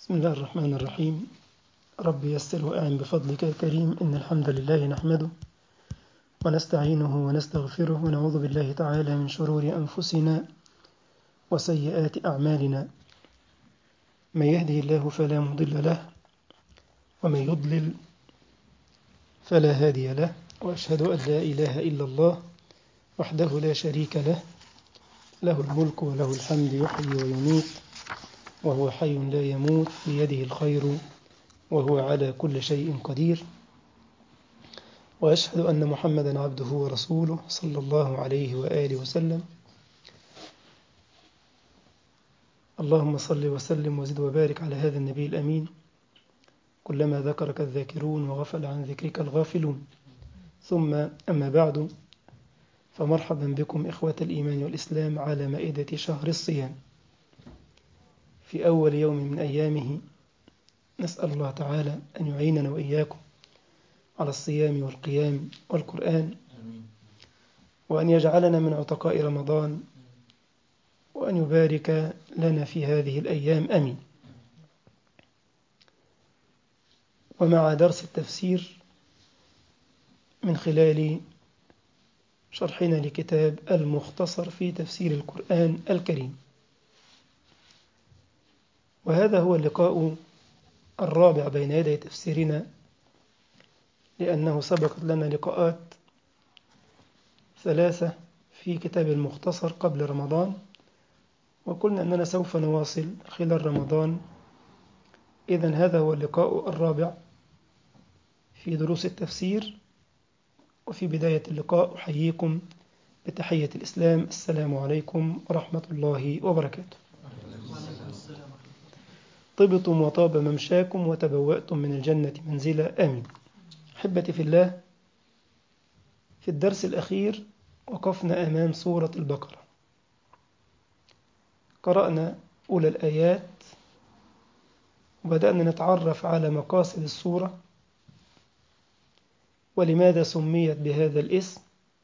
بسم الله الرحمن الرحيم. رب يسر وأعن بفضلك يا كريم. إن الحمد لله نحمده ونستعينه ونستغفره ونعوذ بالله تعالى من شرور أنفسنا وسيئات أعمالنا. من يهده الله فلا مضل له ومن يضلل فلا هادي له، وأشهد أن لا إله إلا الله وحده لا شريك له، له الملك وله الحمد، يحيي ويميت وهو حي لا يموت، بيده الخير وهو على كل شيء قدير. وأشهد أن محمدا عبده ورسوله صلى الله عليه وآله وسلم. اللهم صل وسلم وزد وبارك على هذا النبي الأمين. كلما ذكرك الذاكرون وغفل عن ذكرك الغافلون. ثم أما بعد، فمرحبا بكم إخوة الإيمان والإسلام على مائدة شهر الصيام في أول يوم من أيامه. نسأل الله تعالى أن يعيننا وإياكم على الصيام والقيام والقرآن، وأن يجعلنا من عتقاء رمضان، وأن يبارك لنا في هذه الأيام، آمين. ومع درس التفسير من خلال شرحنا لكتاب المختصر في تفسير القرآن الكريم، وهذا هو اللقاء الرابع بين يدي تفسيرنا، لأنه سبقت لنا لقاءات ثلاثة في كتاب المختصر قبل رمضان، وقلنا أننا سوف نواصل خلال رمضان. إذن هذا هو اللقاء الرابع في دروس التفسير. وفي بداية اللقاء أحييكم بتحية الإسلام: السلام عليكم ورحمة الله وبركاته. طبتم وطاب ممشاكم وتبوأتم من الجنة منزلا، آمين. أحبتي في الله، في الدرس الأخير وقفنا أمام سورة البقرة. قرأنا أولى الآيات وبدأنا نتعرف على مقاصد السورة ولماذا سميت بهذا الاسم.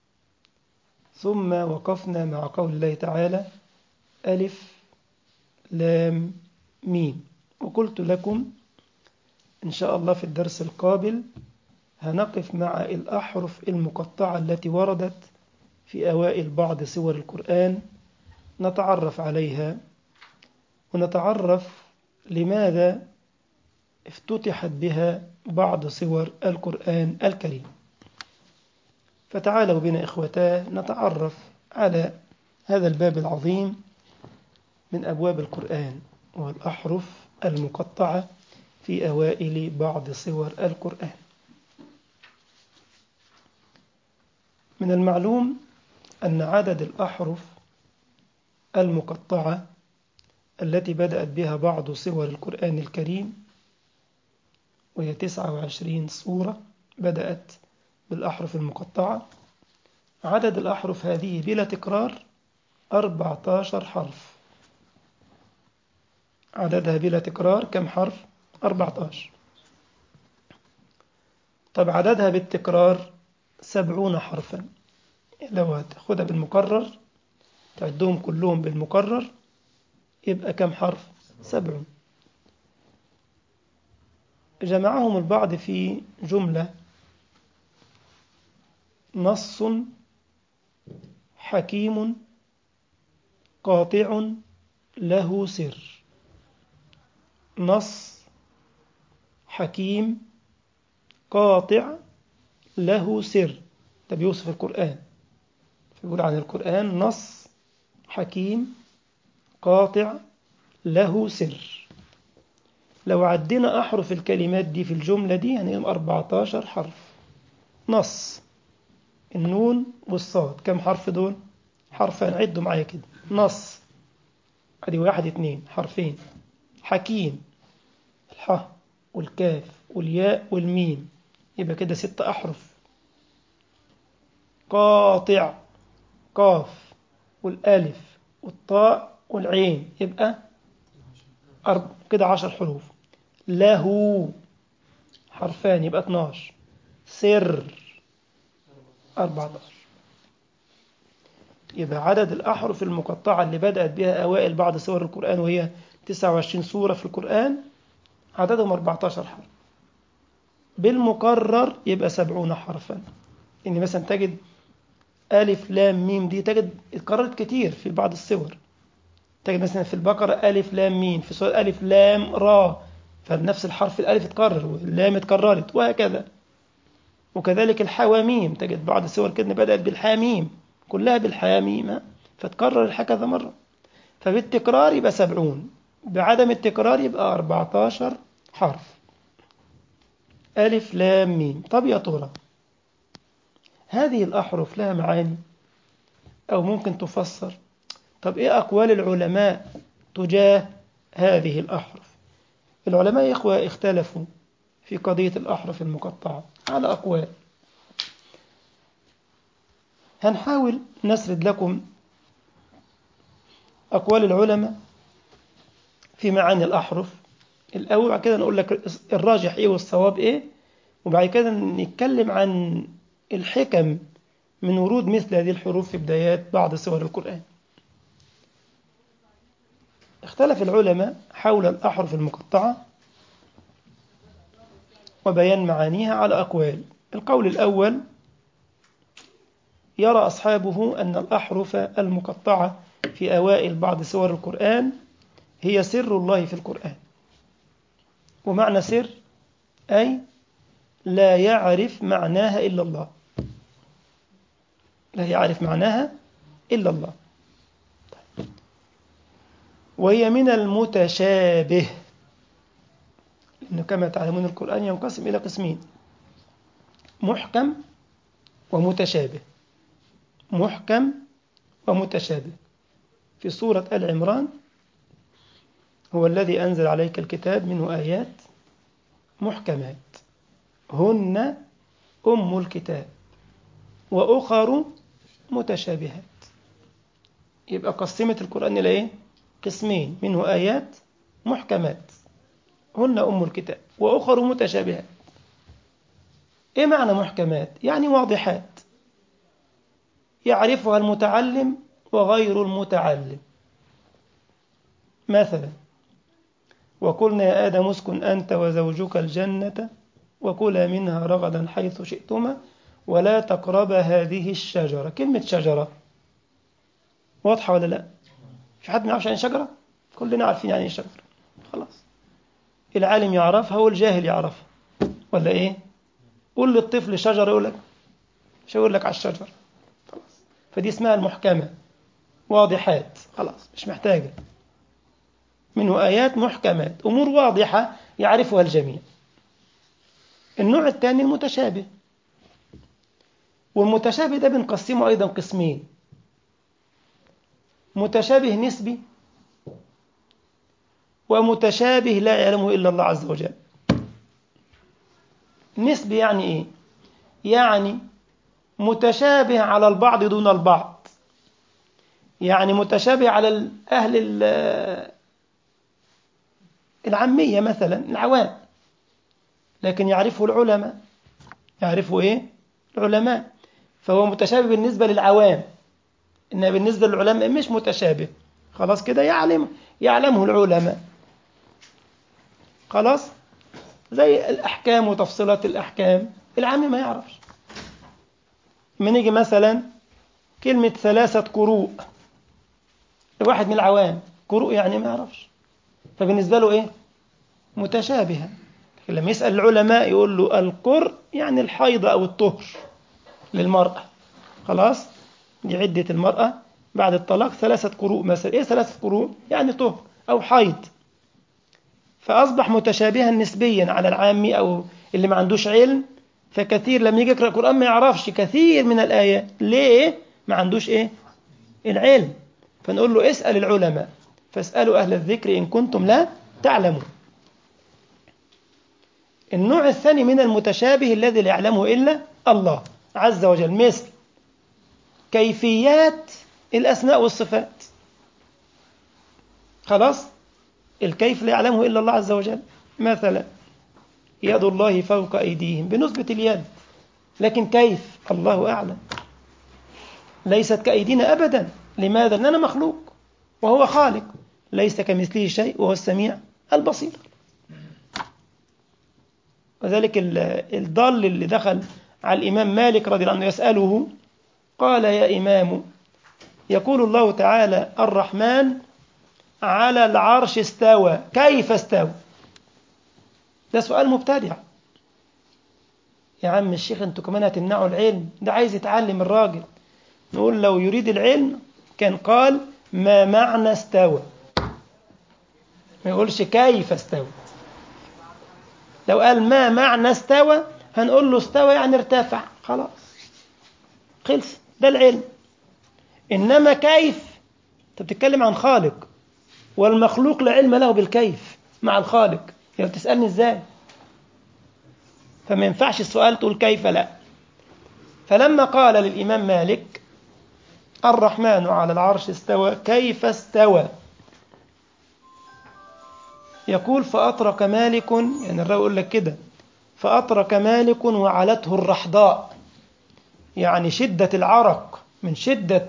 ثم وقفنا مع قول الله تعالى: ألف لام ميم. وقلت لكم إن شاء الله في الدرس القابل هنقف مع الأحرف المقطعة التي وردت في أوائل بعض سور القرآن، نتعرف عليها ونتعرف لماذا افتتحت بها بعض سور القرآن الكريم. فتعالوا بنا إخوتاه نتعرف على هذا الباب العظيم من أبواب القرآن، والأحرف المقطعة في أوائل بعض سور القرآن. من المعلوم أن عدد الأحرف المقطعة التي بدأت بها بعض سور القرآن الكريم، وهي 29 سورة بدأت بالأحرف المقطعة. عدد الأحرف هذه بلا تكرار 14 حرف. عددها بلا تكرار كم حرف؟ 14. طب عددها بالتكرار 70 حرفا. لو هتاخدها بالمكرر تعدهم كلهم بالمكرر يبقى كم حرف؟ 70. جمعهم البعض في جملة: نص حكيم قاطع له سر. نص حكيم قاطع له سر. ده بيوصف القرآن، فيقول عن القرآن: نص حكيم قاطع له سر. لو عدينا أحرف الكلمات دي في الجملة دي يعني 14 حرف. نص، النون والصاد كم حرف دول؟ حرفين. عدوا معايا كده: نص ادي 1 2 حرفين. حكيم الحاء والكاف والياء والميم يبقى كده 6 أحرف. قاطع قاف والألف والطاء والعين يبقى كده 10 حروف. له حرفان يبقى 12. سر 14. يبقى عدد الأحرف المقطعة اللي بدأت بها أوائل بعض سور القرآن، وهي 29 سورة في القرآن، عددهم 14 حرف، بالمكرر يبقى 70 حرفا. إن مثلا تجد ألف لام ميم دي تجد اتكررت كتير في بعض السور. تجد مثلا في البقرة ألف لام ميم، في سورة ألف لام را، فنفس الحرف الألف اتكرر واللام اتكررت وهكذا. وكذلك الحواميم تجد بعض السور كده بدأت بالحاميم، كلها بالحاميم، فتكرر الحاجة كذا مرة. فبالتكرار يبقى 70، بعدم التكرار يبقى 14 حرف. ألف لام ميم. طب يا ترى هذه الأحرف لها معاني أو ممكن تفسر؟ طب إيه أقوال العلماء تجاه هذه الأحرف؟ العلماء يا إخوة اختلفوا في قضية الأحرف المقطعة على أقوال. هنحاول نسرد لكم أقوال العلماء في معاني الأحرف الأول، بعد كده نقول لك الراجح إيه والصواب إيه، وبعد كده نتكلم عن الحكم من ورود مثل هذه الحروف في بدايات بعض سور القرآن. اختلف العلماء حول الأحرف المقطعة وبيان معانيها على أقوال. القول الأول يرى أصحابه أن الأحرف المقطعة في أوائل بعض سور القرآن هي سر الله في القرآن. ومعنى سر أي لا يعرف معناها إلا الله، لا يعرف معناها إلا الله. وهي من المتشابه، لأنه كما تعلمون القرآن ينقسم إلى قسمين: محكم ومتشابه. محكم ومتشابه. في سورة آل عمران: هو الذي أنزل عليك الكتاب منه آيات محكمات هن أم الكتاب وأخر متشابهات. يبقى قسمت القرآن إلى إيه؟ قسمين: منه آيات محكمات هن أم الكتاب وأخر متشابهات. إيه معنى محكمات؟ يعني واضحات يعرفها المتعلم وغير المتعلم. مثلا: وقلنا يا آدم اسكن أنت وزوجك الجنة وكلا منها رغدا حيث شئتما ولا تقربا هذه الشجرة. كلمة شجرة واضحة ولا لا؟ في حد ما يعرفش يعني شجرة؟ كلنا عارفين يعني شجرة، خلاص. العالم يعرفها والجاهل يعرفها، ولا إيه؟ قول للطفل شجرة يقول لك مش هيقول لك على الشجرة، خلاص. فدي اسمها المحكمة، واضحات، خلاص مش محتاجة. منه آيات محكمات، أمور واضحة يعرفها الجميع. النوع الثاني المتشابه، والمتشابه ده بنقسمه أيضا قسمين: متشابه نسبي ومتشابه لا يعلمه إلا الله عز وجل. نسبي يعني إيه؟ يعني متشابه على البعض دون البعض، يعني متشابه على أهل العامية مثلا العوام، لكن يعرفه العلماء. يعرفه إيه؟ العلماء. فهو متشابه بالنسبة للعوام، إنما بالنسبة للعلماء مش متشابه. خلاص كده يعلمه العلماء، خلاص. زي الأحكام وتفصيلات الأحكام العامي ما يعرفش. من يجي مثلا كلمة 3 قروء، واحد من العوام قروء يعني ما يعرفش، فبالنسبة له إيه؟ متشابهة. لكن لما يسأل العلماء يقول له القرء يعني الحيض أو الطهر للمرأة، خلاص. دي عدة المرأة بعد الطلاق 3 قروء مثلا. إيه 3 قروء؟ يعني طهر أو حيض. فأصبح متشابها نسبيا على العامي أو اللي ما عندوش علم. فكثير لما يجي يقرأ القرآن ما يعرفش كثير من الآيات. ليه؟ ما عندوش إيه؟ العلم. فنقول له اسأل العلماء، فاسألوا أهل الذكر إن كنتم لا تعلمون. النوع الثاني من المتشابه الذي لا يعلمه إلا الله عز وجل، مثل كيفيات الأسماء والصفات. خلاص، الكيف لا يعلمه إلا الله عز وجل. مثلا يد الله فوق أيديهم بنسبة اليد، لكن كيف الله أعلم. ليست كأيدينا أبدا. لماذا؟ لأننا مخلوق وهو خالق، ليس كمثله شيء وهو السميع البصير. وذلك الضال اللي دخل على الإمام مالك رضي الله عنه يسأله قال يا إمام يقول الله تعالى الرحمن على العرش استوى كيف استوى؟ ده سؤال مبتدع. يا عم الشيخ انتوا كمان هتمنعوا العلم، ده عايز يتعلم الراجل. نقول لو يريد العلم كان قال ما معنى استوى، ما يقولش كيف استوى. لو قال ما معنى استوى هنقول له استوى يعني ارتفع، خلاص خلص، ده العلم. إنما كيف، انت بتتكلم عن خالق، والمخلوق لا علم له بالكيف مع الخالق، يعني بتسألني ازاي؟ فما ينفعش السؤال تقول كيف، لا. فلما قال للإمام مالك الرحمن على العرش استوى كيف استوى، يقول فأطرق مالك، يعني الراوي يقول لك كده، فأطرق مالك وعلته الرحضاء، يعني شدة العرق من شدة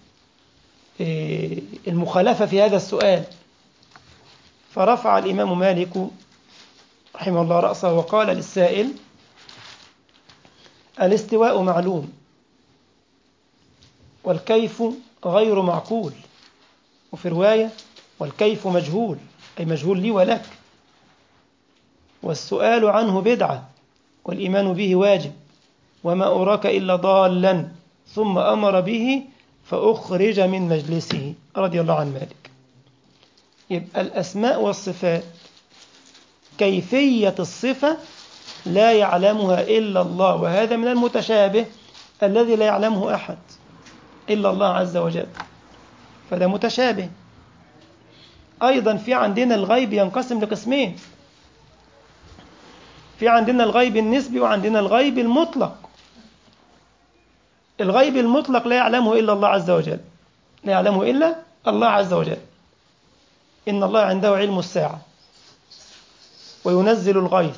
المخالفة في هذا السؤال. فرفع الإمام مالك رحمه الله رأسه وقال للسائل الاستواء معلوم والكيف غير معقول، وفي رواية والكيف مجهول، أي مجهول لي ولك، والسؤال عنه بدعة والإيمان به واجب، وما أراك إلا ضالا، ثم أمر به فأخرج من مجلسه رضي الله عن مالك. يبقى الأسماء والصفات كيفية الصفة لا يعلمها إلا الله، وهذا من المتشابه الذي لا يعلمه أحد إلا الله عز وجل، فده متشابه. أيضا في عندنا الغيب ينقسم لقسمين، في عندنا الغيب النسبي وعندنا الغيب المطلق. الغيب المطلق لا يعلمه إلا الله عز وجل، لا يعلمه إلا الله عز وجل. إن الله عنده علم الساعة وينزل الغيث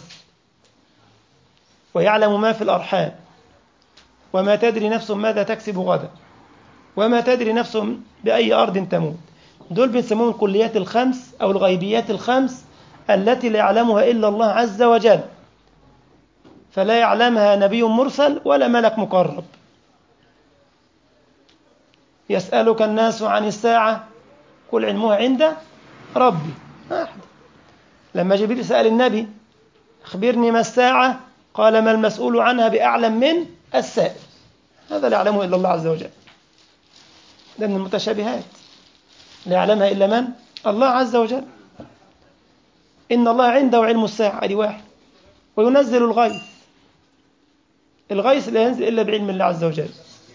ويعلم ما في الأرحام وما تدري نفس ماذا تكسب غدا وما تدري نفس بأي أرض تموت. دول بنسموهم الكليات الخمس أو الغيبيات الخمس التي لا يعلمها إلا الله عز وجل، فلا يعلمها نبي مرسل ولا ملك مقرب. يسألك الناس عن الساعة قل علمها عند ربي. لما جبريل سأل النبي أخبرني ما الساعة قال ما المسؤول عنها بأعلم من السائل. هذا لا يعلمه إلا الله عز وجل، ده من المتشابهات لا يعلمها إلا من؟ الله عز وجل. إن الله عنده علم الساعة، دي واحد، وينزل الغيث. الغيث لا ينزل إلا بعلم الله عز وجل،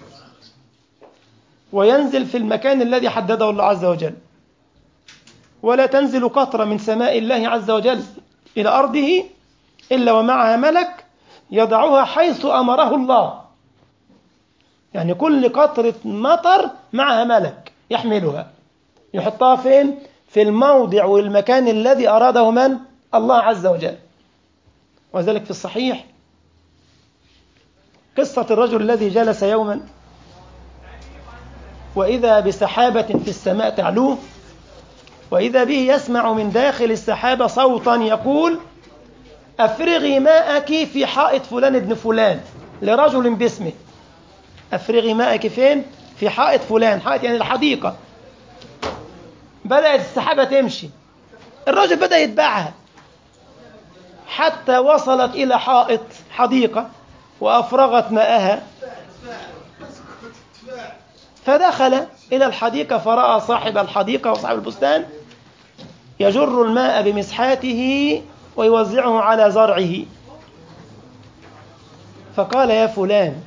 وينزل في المكان الذي حدده الله عز وجل، ولا تنزل قطرة من سماء الله عز وجل إلى أرضه إلا ومعها ملك يضعها حيث أمره الله. يعني كل قطرة مطر معها ملك يحملها، يحطها فين؟ في الموضع والمكان الذي أراده من؟ الله عز وجل. وذلك في الصحيح قصة الرجل الذي جلس يوما وإذا بسحابة في السماء تعلوه، وإذا به يسمع من داخل السحابة صوتا يقول أفرغي ماءك في حائط فلان ابن فلان، لرجل باسمه. أفرغي ماءك فين؟ في حائط فلان، حائط يعني الحديقة. بدأت السحابة تمشي، الرجل بدأ يتبعها حتى وصلت إلى حائط حديقة وأفرغت ماءها، فدخل إلى الحديقة فرأى صاحب الحديقة وصاحب البستان يجر الماء بمسحاته ويوزعه على زرعه، فقال يا فلان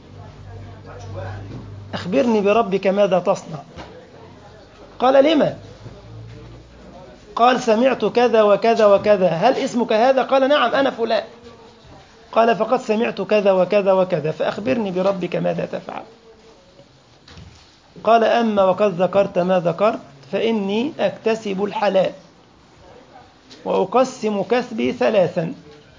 أخبرني بربك ماذا تصنع؟ قال لما؟ قال سمعت كذا وكذا وكذا، هل اسمك هذا؟ قال نعم أنا فلان. قال فقد سمعت كذا وكذا وكذا، فأخبرني بربك ماذا تفعل؟ قال أما وقد ذكرت ما ذكرت فإني أكتسب الحلال وأقسم كسبي ثلاثا،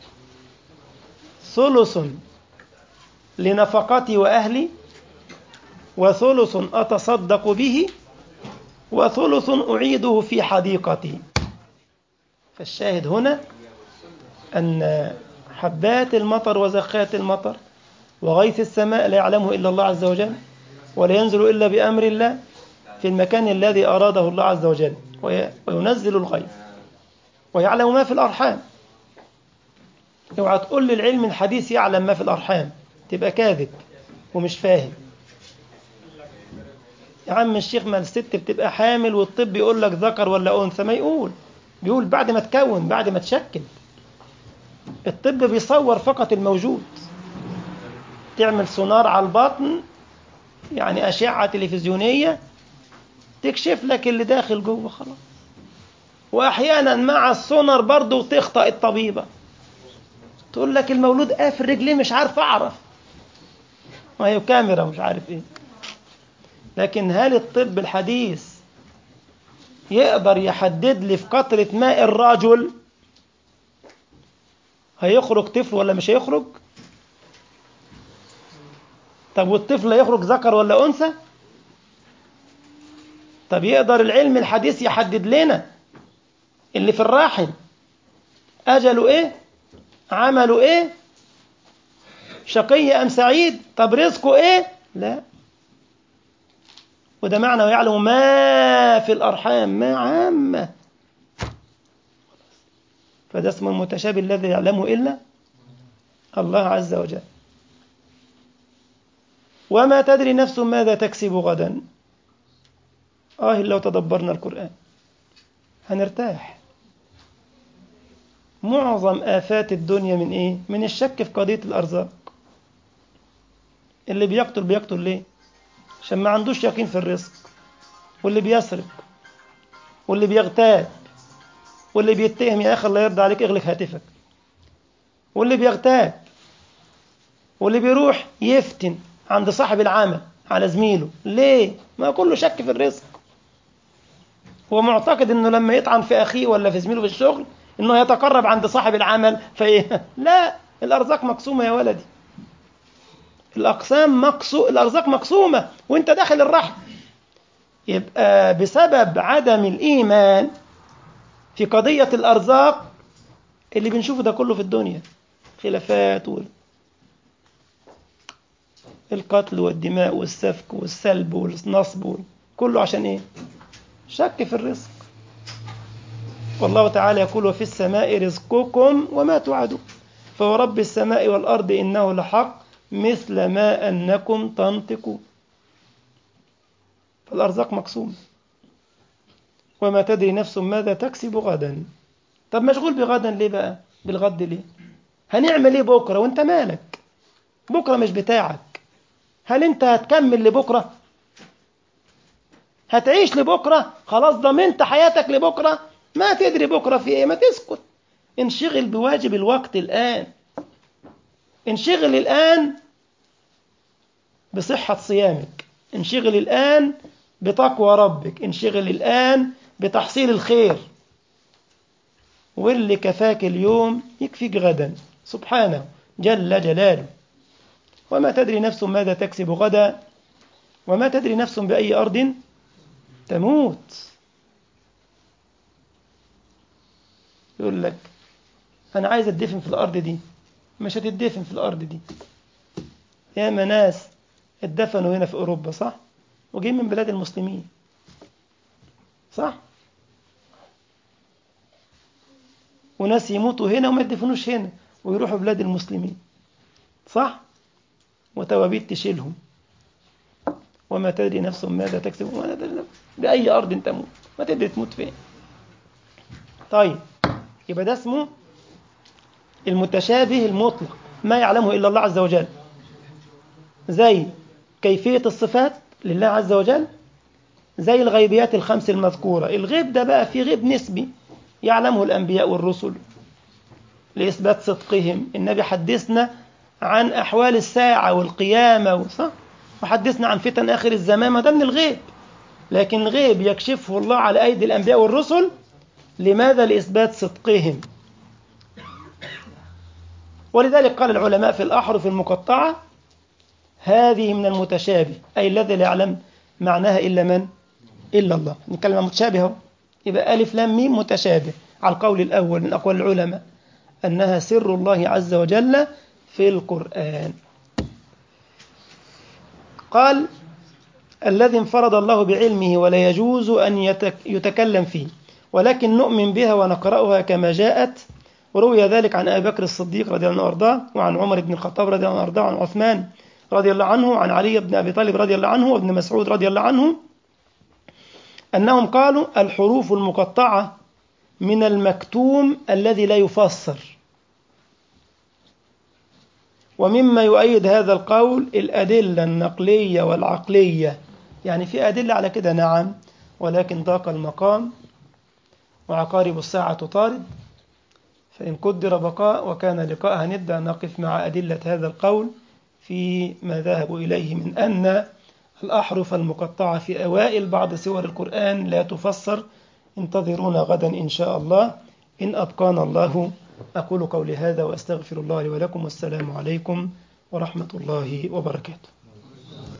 ثلث لنفقتي وأهلي، وثلث أتصدق به، وثلث أعيده في حديقتي. فالشاهد هنا أن حبات المطر وزخات المطر وغيث السماء لا يعلمه إلا الله عز وجل، ولا ينزل إلا بأمر الله في المكان الذي أراده الله عز وجل، وينزل الغيث ويعلم ما في الأرحام. اوعى تقول لي العلم الحديث يعلم ما في الأرحام، تبقى كاذب ومش فاهم. يا عم الشيخ، ما الست بتبقى حامل والطب يقول لك ذكر ولا أنثى، ما بيقول بعد ما تكون، بعد ما تشكل. الطب بيصور فقط الموجود، تعمل سونار على البطن، يعني أشعة تلفزيونية تكشف لك اللي داخل جوه خلاص. وأحيانا مع السونار برضو تخطأ الطبيبة، تقول لك المولود قافل رجليه مش عارف أعرف، ما هي كاميرا مش عارف إيه. لكن هل الطب الحديث يقدر يحدد لي في قطرة ماء الرجل هيخرج طفل ولا مش هيخرج؟ طب والطفل هيخرج ذكر ولا أنثى؟ طب يقدر العلم الحديث يحدد لنا اللي في الرحم أجله إيه؟ عمله إيه؟ شقي أم سعيد؟ طب رزقه إيه؟ لا. وده معنى ويعلم ما في الأرحام، ما عامة. فده اسمه المتشابه الذي يعلمه إلا الله عز وجل. وما تدري نفس ماذا تكسب غدا. لو تدبرنا القرآن هنرتاح. معظم آفات الدنيا من إيه؟ من الشك في قضية الأرزاق. اللي بيقتل ليه؟ عشان ما عندوش يقين في الرزق. واللي بيسرق واللي بيغتاب واللي بيتهم، يا أخي الله يرضى عليك اغلق هاتفك، واللي بيغتاب واللي بيروح يفتن عند صاحب العمل على زميله، ليه؟ ما كله شك في الرزق. هو معتقد انه لما يطعن في اخيه ولا في زميله في الشغل انه يتقرب عند صاحب العمل لا، الارزاق مقسومه يا ولدي. الارزاق مقسومه وانت داخل الرحم. يبقى بسبب عدم الايمان في قضيه الارزاق اللي بنشوفه ده كله في الدنيا، خلافات القتل والدماء والسفك والسلب والنصب، كله عشان ايه؟ شك في الرزق. والله تعالى يقول وفي السماء رزقكم وما توعدون فورب السماء والأرض إنه لحق مثل ما أنكم تنطقون. فالأرزاق مقسومة. وما تدري نفس ماذا تكسب غدا. طب مشغول بغدا ليه بقى؟ بالغد ليه؟ هنعمل ايه بكرة وانت مالك؟ بكرة مش بتاعك. هل انت هتكمل لبكرة؟ هتعيش لبكرة؟ خلاص ضمنت حياتك لبكرة؟ ما تدري بكرة في ايه، ما تسكت. انشغل بواجب الوقت الآن. انشغل الآن بصحة صيامك، انشغل الآن بتقوى ربك، انشغل الآن بتحصيل الخير. واللي كفاك اليوم يكفيك غدا سبحانه جل جلاله. وما تدري نفس ماذا تكسب غدا وما تدري نفس بأي أرض تموت. يقول لك أنا عايز أدفن في الأرض دي، مش هتدفن في الأرض دي. ياما ناس اتدفنوا هنا في أوروبا صح؟ وجايين من بلاد المسلمين صح؟ وناس يموتوا هنا وما يدفنوش هنا ويروحوا بلاد المسلمين صح؟ وتوابيت تشيلهم. وما تدري نفس ماذا تكسب وما تدري نفس بأي أرض تموت، ما تدري تموت فين. طيب يبقى ده اسمه المتشابه المطلق، ما يعلمه إلا الله عز وجل. زي كيفية الصفات لله عز وجل، زي الغيبيات الخمس المذكورة. الغيب ده بقى في غيب نسبي يعلمه الأنبياء والرسل لإثبات صدقهم. النبي حدثنا عن أحوال الساعة والقيامة وحدثنا عن فتن آخر الزمان، ما ده من الغيب. لكن الغيب يكشفه الله على أيدي الأنبياء والرسل. لماذا؟ لإثبات صدقهم. ولذلك قال العلماء في الأحرف المقطعة هذه من المتشابه، أي الذي لا يعلم معناها إلا من؟ إلا الله. نتكلم عن متشابه. يبقى ألف لام ميم متشابه على القول الأول من أقوال العلماء. أنها سر الله عز وجل في القرآن. قال: الذي انفرد الله بعلمه ولا يجوز أن يتكلم فيه، ولكن نؤمن بها ونقرأها كما جاءت. وروي ذلك عن أبي بكر الصديق رضي الله عنه وأرضاه، وعن عمر بن الخطاب رضي الله عنه وأرضاه، وعن عثمان رضي الله عنه، وعن علي بن أبي طالب رضي الله عنه، وابن مسعود رضي الله عنه، أنهم قالوا: الحروف المقطعة من المكتوم الذي لا يفسر. ومما يؤيد هذا القول الأدلة النقلية والعقلية، يعني في أدلة على كده نعم، ولكن ضاق المقام وعقارب الساعة تطارد، فإن قدر بقاء وكان لقاء هنبدأ نقف مع أدلة هذا القول فيما ذهبوا إليه من أن الأحرف المقطعة في أوائل بعض سور القرآن لا تفسر. انتظرونا غدا إن شاء الله إن أبقانا الله. أقول قولي هذا وأستغفر الله لي ولكم، والسلام عليكم ورحمة الله وبركاته.